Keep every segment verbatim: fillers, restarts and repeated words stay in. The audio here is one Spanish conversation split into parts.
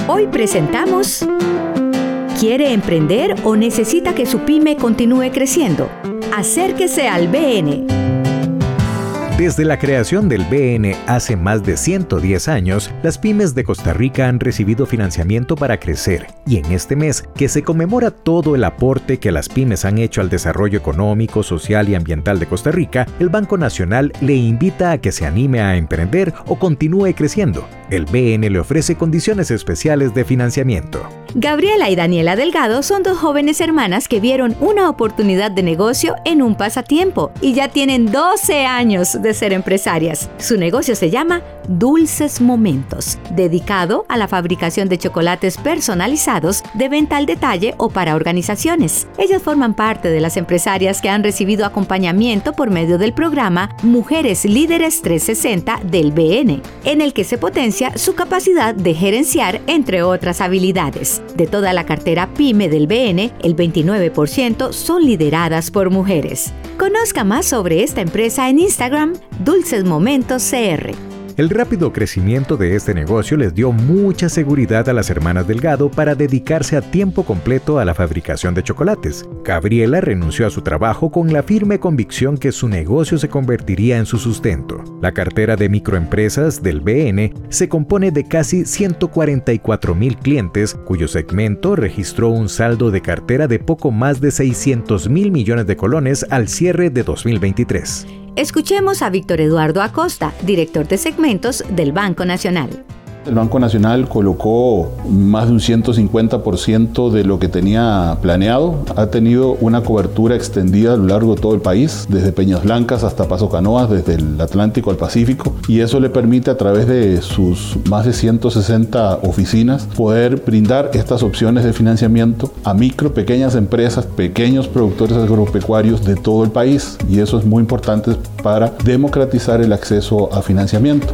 Hoy presentamos ¿Quiere emprender o necesita que su pyme continúe creciendo? Acérquese al B N. Desde la creación del B N hace más de ciento diez años, las pymes de Costa Rica han recibido financiamiento para crecer, y en este mes, que se conmemora todo el aporte que las pymes han hecho al desarrollo económico, social y ambiental de Costa Rica, el Banco Nacional le invita a que se anime a emprender o continúe creciendo. El B N le ofrece condiciones especiales de financiamiento. Gabriela y Daniela Delgado son dos jóvenes hermanas que vieron una oportunidad de negocio en un pasatiempo y ya tienen doce años de ser empresarias. Su negocio se llama Dulces Momentos, dedicado a la fabricación de chocolates personalizados de venta al detalle o para organizaciones. Ellas forman parte de las empresarias que han recibido acompañamiento por medio del programa Mujeres Líderes trescientos sesenta del B N, en el que se potencia su capacidad de gerenciar, entre otras habilidades. De toda la cartera PYME del B N, el veintinueve por ciento son lideradas por mujeres. Conozca más sobre esta empresa en Instagram, Dulces Momentos C R. El rápido crecimiento de este negocio les dio mucha seguridad a las hermanas Delgado para dedicarse a tiempo completo a la fabricación de chocolates. Gabriela renunció a su trabajo con la firme convicción que su negocio se convertiría en su sustento. La cartera de microempresas del B N se compone de casi ciento cuarenta y cuatro mil clientes, cuyo segmento registró un saldo de cartera de poco más de seiscientos mil millones de colones al cierre de dos mil veintitrés. Escuchemos a Víctor Eduardo Acosta, director de segmentos del Banco Nacional. El Banco Nacional colocó más de un ciento cincuenta por ciento de lo que tenía planeado. Ha tenido una cobertura extendida a lo largo de todo el país, desde Peñas Blancas hasta Paso Canoas, desde el Atlántico al Pacífico, y eso le permite a través de sus más de ciento sesenta oficinas poder brindar estas opciones de financiamiento a micro, pequeñas empresas, pequeños productores agropecuarios de todo el país, y eso es muy importante para democratizar el acceso a financiamiento.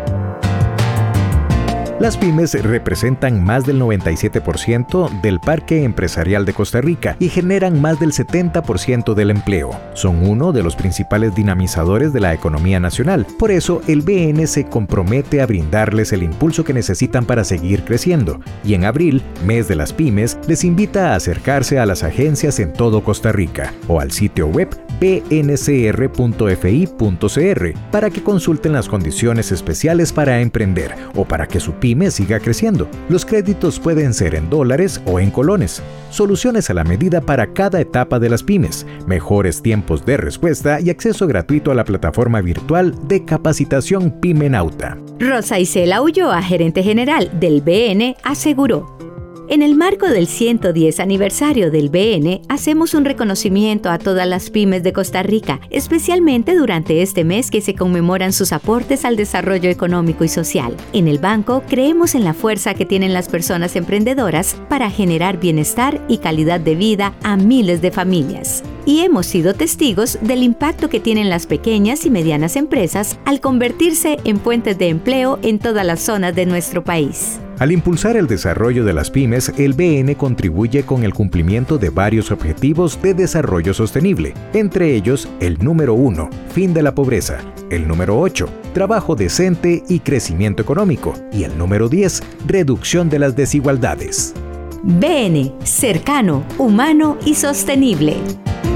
Las pymes representan más del noventa y siete por ciento del parque empresarial de Costa Rica y generan más del setenta por ciento del empleo. Son uno de los principales dinamizadores de la economía nacional. Por eso, el B N se compromete a brindarles el impulso que necesitan para seguir creciendo. Y en abril, mes de las pymes, les invita a acercarse a las agencias en todo Costa Rica o al sitio web b n c r punto f i punto c r para que consulten las condiciones especiales para emprender o para que su pyme siga creciendo. Los créditos pueden ser en dólares o en colones. Soluciones a la medida para cada etapa de las pymes, mejores tiempos de respuesta y acceso gratuito a la plataforma virtual de capacitación Pymenauta. Rosa Isela Ulloa, gerente general del B N, aseguró: en el marco del ciento diez aniversario del B N, hacemos un reconocimiento a todas las pymes de Costa Rica, especialmente durante este mes que se conmemoran sus aportes al desarrollo económico y social. En el banco, creemos en la fuerza que tienen las personas emprendedoras para generar bienestar y calidad de vida a miles de familias. Y hemos sido testigos del impacto que tienen las pequeñas y medianas empresas al convertirse en fuentes de empleo en todas las zonas de nuestro país. Al impulsar el desarrollo de las pymes, el B N contribuye con el cumplimiento de varios objetivos de desarrollo sostenible, entre ellos el número uno, fin de la pobreza, el número ocho, trabajo decente y crecimiento económico, y el número diez, reducción de las desigualdades. B N, cercano, humano y sostenible.